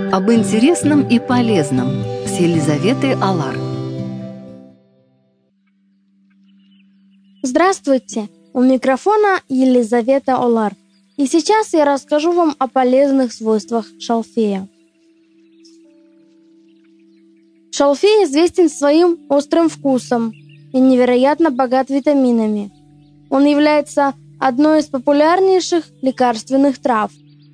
Об интересном и полезном с Елизаветой Алар. Здравствуйте! У микрофона Елизавета Алар. И сейчас я расскажу вам о полезных свойствах шалфея. Шалфей известен своим острым вкусом и невероятно богат витаминами. Он является одной из популярнейших лекарственных трав.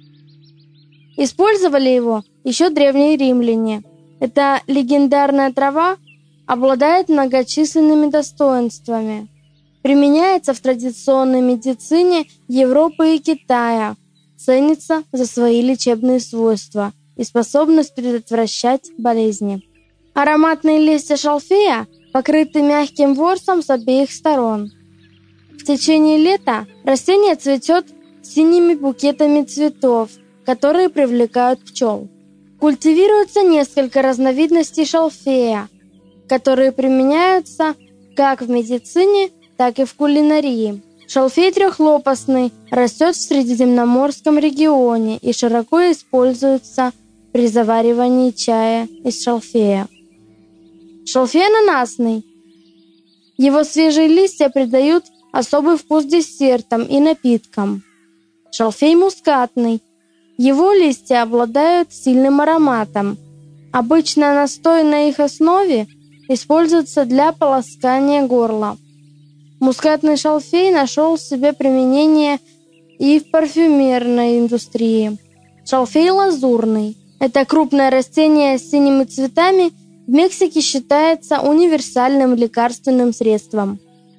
Использовали его еще древние римляне. Эта легендарная трава обладает многочисленными достоинствами. Применяется в традиционной медицине Европы и Китая. Ценится за свои лечебные свойства и способность предотвращать болезни. Ароматные листья шалфея покрыты мягким ворсом с обеих сторон. В течение лета растение цветет синими букетами цветов, которые привлекают пчел. Культивируется несколько разновидностей шалфея, которые применяются как в медицине, так и в кулинарии. Шалфей трехлопастный растет в Средиземноморском регионе и широко используется при заваривании чая из шалфея. Шалфей ананасный. Его свежие листья придают особый вкус десертам и напиткам. Шалфей мускатный. Его листья обладают сильным ароматом. Обычно настой на их основе используется для полоскания горла. Мускатный шалфей нашел себе применение и в парфюмерной индустрии. Шалфей лазурный. Это крупное растение с синими цветами в Мексике считается универсальным лекарственным средством.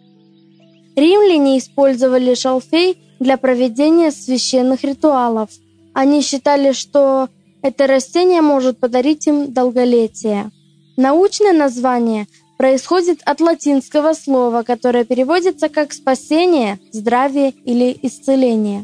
Римляне использовали шалфей для проведения священных ритуалов. Они считали, что это растение может подарить им долголетие. Научное название происходит от латинского слова, которое переводится как «спасение», «здравие» или «исцеление».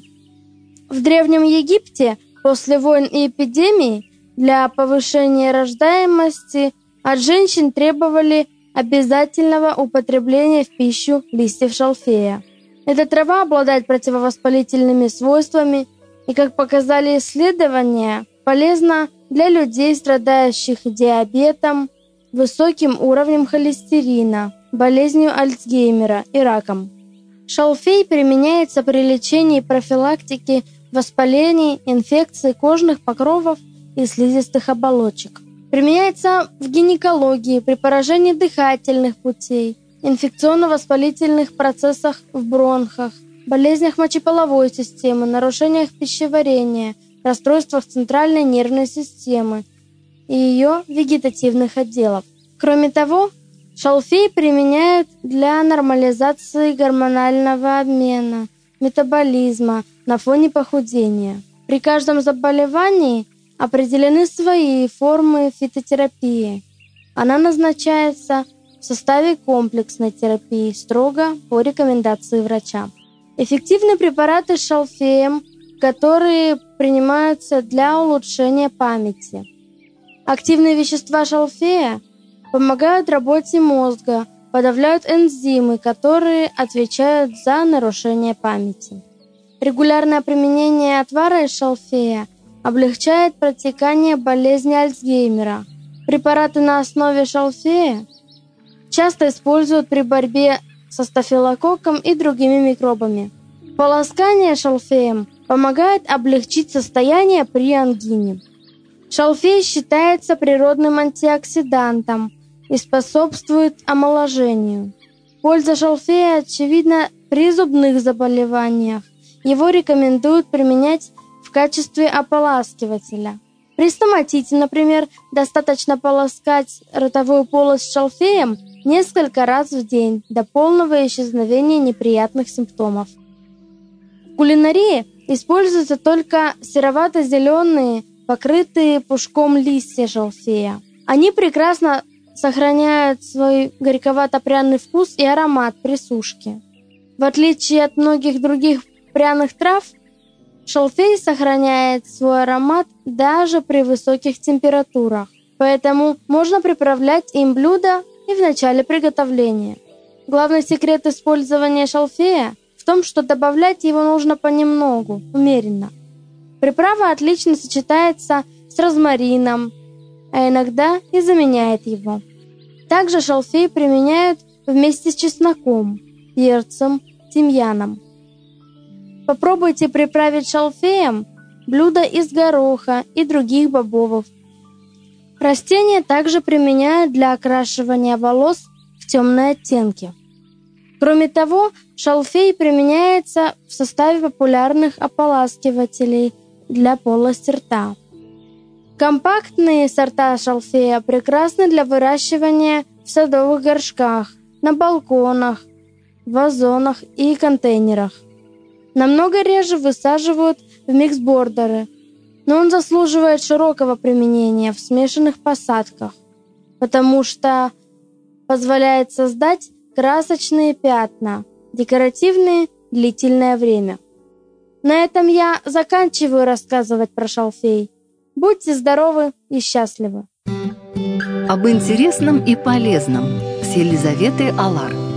В Древнем Египте после войн и эпидемий для повышения рождаемости от женщин требовали обязательного употребления в пищу листьев шалфея. Эта трава обладает противовоспалительными свойствами и, как показали исследования, полезна для людей, страдающих диабетом, высоким уровнем холестерина, болезнью Альцгеймера и раком. Шалфей применяется при лечении и профилактике воспалений, инфекций кожных покровов и слизистых оболочек. Применяется в гинекологии, при поражении дыхательных путей, инфекционно-воспалительных процессах в бронхах, болезнях мочеполовой системы, нарушениях пищеварения, расстройствах центральной нервной системы и ее вегетативных отделов. Кроме того, шалфей применяют для нормализации гормонального обмена, метаболизма на фоне похудения. При каждом заболевании определены свои формы фитотерапии. Она назначается в составе комплексной терапии строго по рекомендации врача. Эффективны препараты с шалфеем, которые принимаются для улучшения памяти. Активные вещества шалфея помогают работе мозга, подавляют энзимы, которые отвечают за нарушение памяти. Регулярное применение отвара из шалфея облегчает протекание болезни Альцгеймера. Препараты на основе шалфея часто используют при борьбе со стафилококком и другими микробами. Полоскание шалфеем помогает облегчить состояние при ангине. Шалфей считается природным антиоксидантом и способствует омоложению. Польза шалфея очевидна при зубных заболеваниях. Его рекомендуют применять в качестве ополаскивателя. При стоматите, например, достаточно полоскать ротовую полость шалфеем несколько раз в день до полного исчезновения неприятных симптомов. В кулинарии используются только серовато-зеленые, покрытые пушком листья шалфея. Они прекрасно сохраняют свой горьковато-пряный вкус и аромат при сушке. В отличие от многих других пряных трав, шалфей сохраняет свой аромат даже при высоких температурах, поэтому можно приправлять им блюда и в начале приготовления. Главный секрет использования шалфея в том, что добавлять его нужно понемногу, умеренно. Приправа отлично сочетается с розмарином, а иногда и заменяет его. Также шалфей применяют вместе с чесноком, перцем, тимьяном. Попробуйте приправить шалфеем блюда из гороха и других бобовых. Растения также применяют для окрашивания волос в темные оттенки. Кроме того, шалфей применяется в составе популярных ополаскивателей для полости рта. Компактные сорта шалфея прекрасны для выращивания в садовых горшках, на балконах, вазонах и контейнерах. Намного реже высаживают в миксбордеры, но он заслуживает широкого применения в смешанных посадках, потому что позволяет создать красочные пятна, декоративные длительное время. На этом я заканчиваю рассказывать про шалфей. Будьте здоровы и счастливы! Об интересном и полезном с Елизаветой Алар.